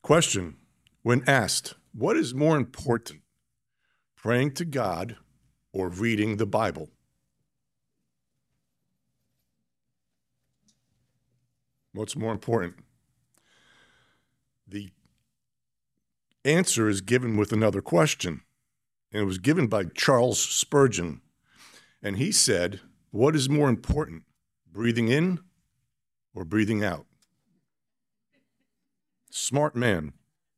Question: when asked, what is more important, praying to God or reading the Bible? What's more important? The answer is given with another question, and it was given by Charles Spurgeon. And he said, what is more important, breathing in or breathing out? Smart man.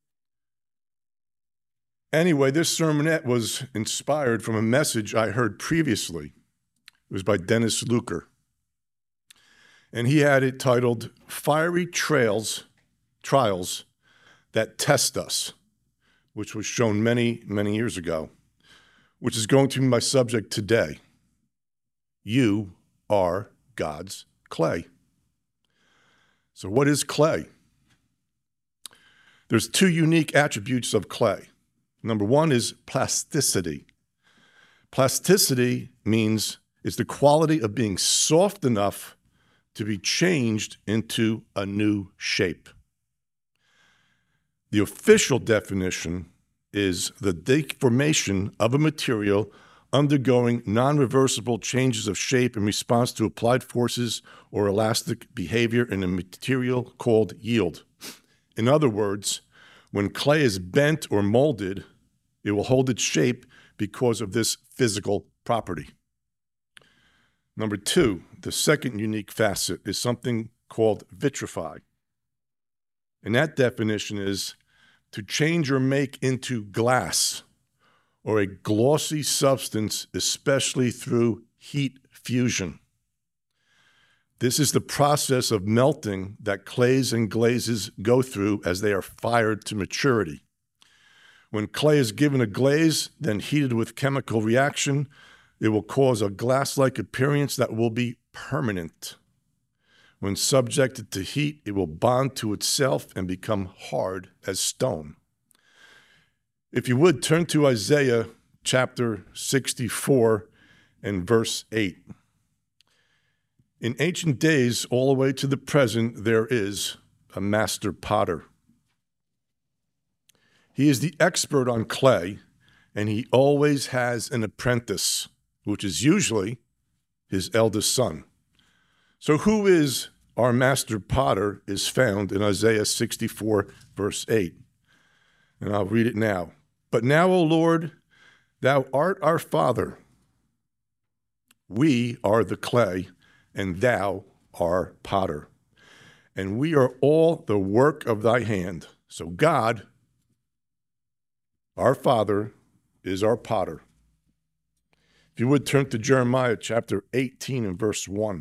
Anyway, this sermonette was inspired from a message I heard previously. It was by Dennis Luker. And he had it titled, Fiery Trials That Test Us, which was shown many, many years ago, which is going to be my subject today. You are God's clay. So what is clay? There's two unique attributes of clay. Number one is plasticity. Plasticity means it's the quality of being soft enough to be changed into a new shape. The official definition is the deformation of a material undergoing non-reversible changes of shape in response to applied forces or elastic behavior in a material called yield. In other words, when clay is bent or molded, it will hold its shape because of this physical property. Number two, the second unique facet is something called vitrify. And that definition is to change or make into glass or a glossy substance, especially through heat fusion. This is the process of melting that clays and glazes go through as they are fired to maturity. When clay is given a glaze, then heated with chemical reaction, it will cause a glass-like appearance that will be permanent. When subjected to heat, it will bond to itself and become hard as stone. If you would, turn to Isaiah chapter 64 and verse 8. In ancient days, all the way to the present, there is a master potter. He is the expert on clay, and he always has an apprentice, which is usually his eldest son. So who is our master potter is found in Isaiah 64, verse 8. And I'll read it now. But now, O Lord, thou art our Father. We are the clay, and thou art potter. And we are all the work of thy hand. So God, our Father, is our potter. If you would turn to Jeremiah chapter 18 and verse 1.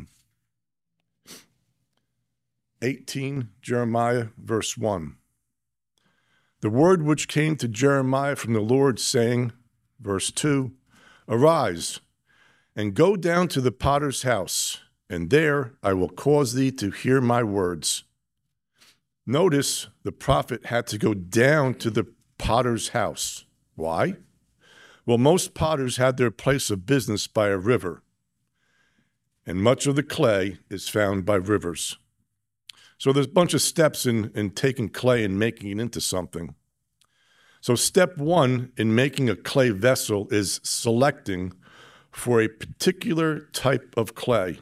18, Jeremiah, verse 1. The word which came to Jeremiah from the Lord, saying, verse 2, Arise, and go down to the potter's house, and there I will cause thee to hear my words. Notice the prophet had to go down to the potter's house. Why? Well, most potters had their place of business by a river, and much of the clay is found by rivers. So there's a bunch of steps in taking clay and making it into something. So step one in making a clay vessel is selecting for a particular type of clay.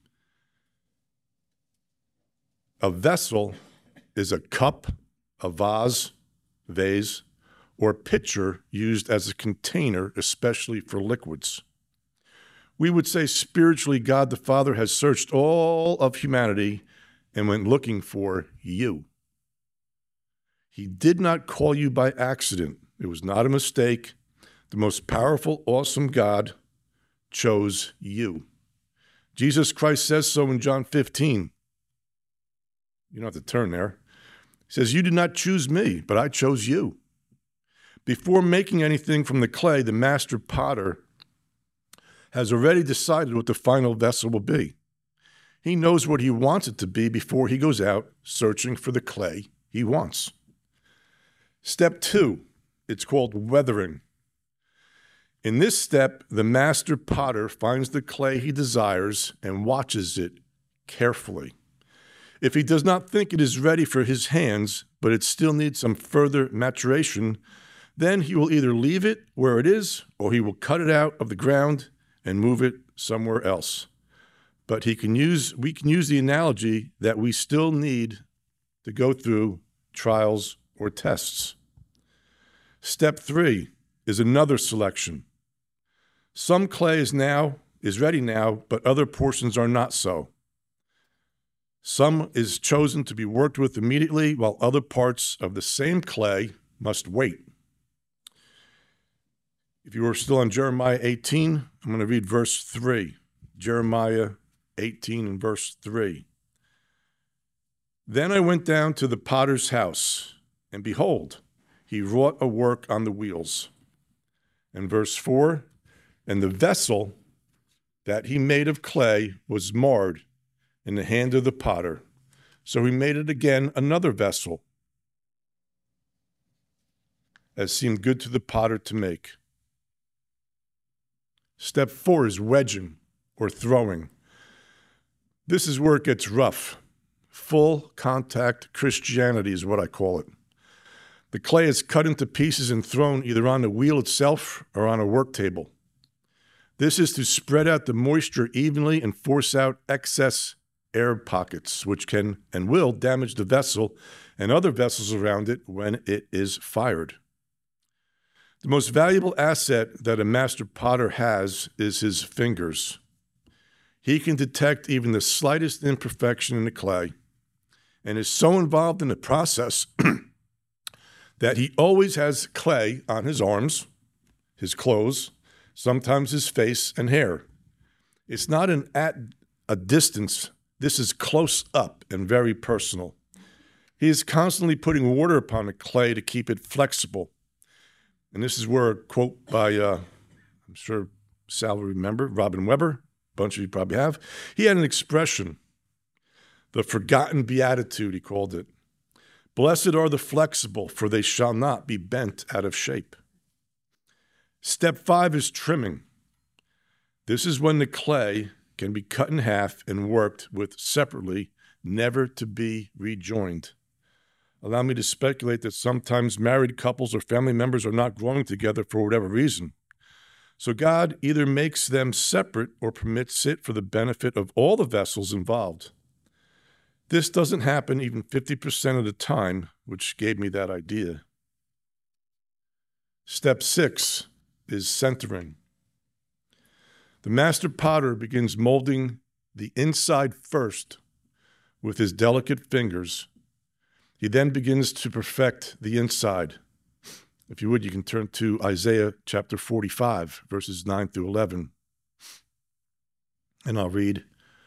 A vessel is a cup, a vase, or pitcher used as a container, especially for liquids. We would say spiritually, God the Father has searched all of humanity and went looking for you. He did not call you by accident. It was not a mistake. The most powerful, awesome God chose you. Jesus Christ says so in John 15. You don't have to turn there. He says, you did not choose me, but I chose you. Before making anything from the clay, the master potter has already decided what the final vessel will be. He knows what he wants it to be before he goes out searching for the clay he wants. Step two, it's called weathering. In this step, the master potter finds the clay he desires and watches it carefully. If he does not think it is ready for his hands, but it still needs some further maturation, then he will either leave it where it is, or he will cut it out of the ground and move it somewhere else. But we can use the analogy that we still need to go through trials or tests. Step 3 is another selection. Some clay is ready now, but other portions are not so. Some is chosen to be worked with immediately, while other parts of the same clay must wait. If you are still on Jeremiah 18, I'm going to read verse 3. Jeremiah 18 and verse 3. Then I went down to the potter's house, and behold, he wrought a work on the wheels. And verse 4, and the vessel that he made of clay was marred in the hand of the potter. So he made it again another vessel, as seemed good to the potter to make. Step 4 is wedging or throwing. This is where it gets rough. Full contact Christianity is what I call it. The clay is cut into pieces and thrown either on the wheel itself or on a work table. This is to spread out the moisture evenly and force out excess air pockets, which can and will damage the vessel and other vessels around it when it is fired. The most valuable asset that a master potter has is his fingers. He can detect even the slightest imperfection in the clay and is so involved in the process that he always has clay on his arms, his clothes, sometimes his face and hair. It's not at a distance. This is close up and very personal. He is constantly putting water upon the clay to keep it flexible. And this is where a quote by, I'm sure Sal will remember, Robin Weber, a bunch of you probably have. He had an expression, the forgotten beatitude, he called it. Blessed are the flexible, for they shall not be bent out of shape. Step 5 is trimming. This is when the clay can be cut in half and worked with separately, never to be rejoined. Allow me to speculate that sometimes married couples or family members are not growing together for whatever reason. So God either makes them separate or permits it for the benefit of all the vessels involved. This doesn't happen even 50% of the time, which gave me that idea. Step 6 is centering. The master potter begins molding the inside first with his delicate fingers. He then begins to perfect the inside. If you would, you can turn to Isaiah chapter 45, verses 9 through 11. And I'll read,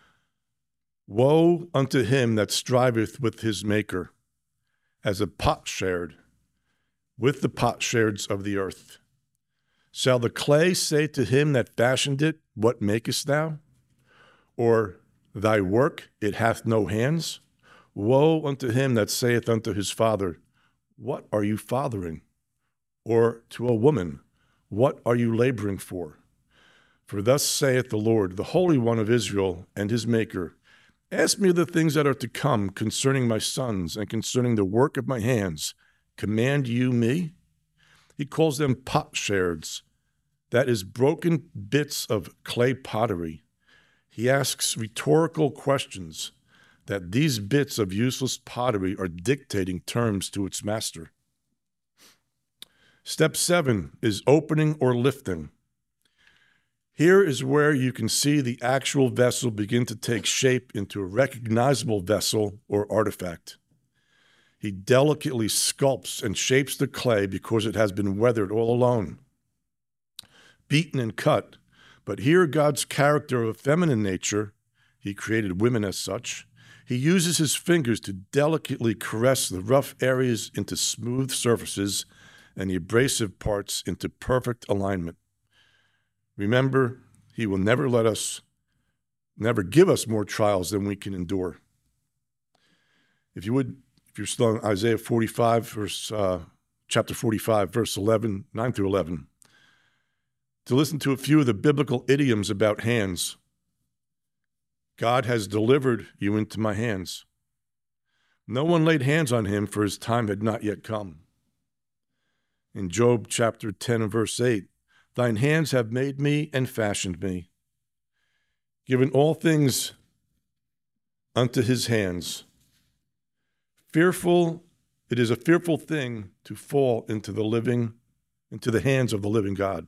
Woe unto him that striveth with his maker, as a potsherd with the potsherds of the earth. Shall the clay say to him that fashioned it, What makest thou? Or, Thy work, it hath no hands? Woe unto him that saith unto his father, What are you fathering? Or to a woman, What are you laboring for? For thus saith the Lord, the Holy One of Israel, and his Maker, Ask me of the things that are to come concerning my sons and concerning the work of my hands. Command you me? He calls them potsherds, that is, broken bits of clay pottery. He asks rhetorical questions that these bits of useless pottery are dictating terms to its master. Step 7 is opening or lifting. Here is where you can see the actual vessel begin to take shape into a recognizable vessel or artifact. He delicately sculpts and shapes the clay because it has been weathered all alone, beaten and cut. But here God's character of feminine nature, he created women as such, he uses his fingers to delicately caress the rough areas into smooth surfaces and the abrasive parts into perfect alignment. Remember, he will never give us more trials than we can endure. If you're still in Isaiah 45, chapter 45, verse 11, 9 through 11, to listen to a few of the biblical idioms about hands. God has delivered you into my hands. No one laid hands on him, for his time had not yet come. In Job chapter 10 and verse 8, thine hands have made me and fashioned me, given all things unto his hands. It is a fearful thing to fall into the hands of the living God.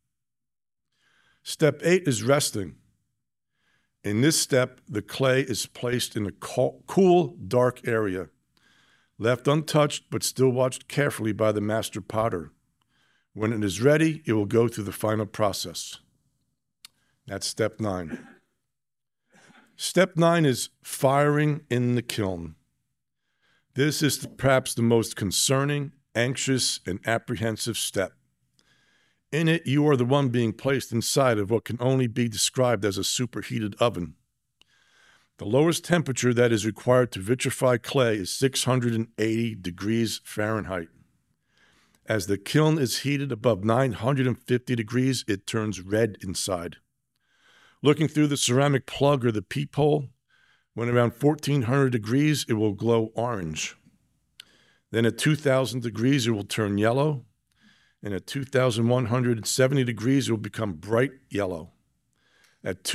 Step 8 is resting. In this step, the clay is placed in a cool, dark area, left untouched but still watched carefully by the master potter. When it is ready, it will go through the final process. That's step 9. Step 9 is firing in the kiln. This is perhaps the most concerning, anxious, and apprehensive step. In it, you are the one being placed inside of what can only be described as a superheated oven. The lowest temperature that is required to vitrify clay is 680 degrees Fahrenheit. As the kiln is heated above 950 degrees, it turns red inside. Looking through the ceramic plug or the peephole, when around 1400 degrees, it will glow orange. Then at 2000 degrees, it will turn yellow. And at 2170 degrees, it will become bright yellow. At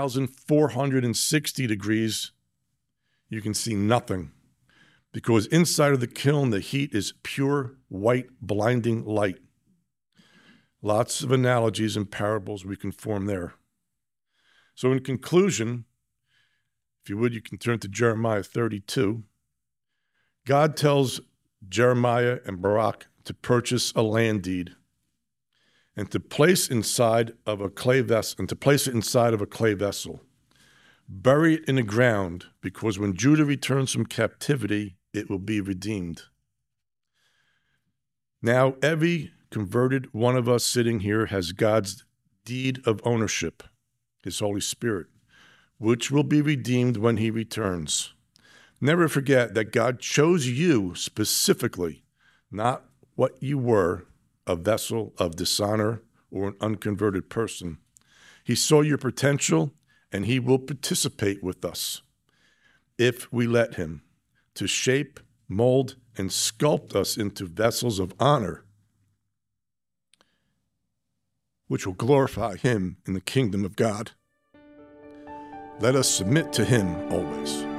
2460 degrees, you can see nothing, because inside of the kiln, the heat is pure, white, blinding light. Lots of analogies and parables we can form there. So in conclusion, if you would, you can turn to Jeremiah 32. God tells Jeremiah and Baruch to purchase a land deed and to place inside of a clay vessel, bury it in the ground, because when Judah returns from captivity, it will be redeemed. Now, every converted one of us sitting here has God's deed of ownership, his Holy Spirit, which will be redeemed when he returns. Never forget that God chose you specifically, not what you were, a vessel of dishonor or an unconverted person. He saw your potential, and he will participate with us if we let him, to shape, mold, and sculpt us into vessels of honor, which will glorify him in the kingdom of God. Let us submit to him always.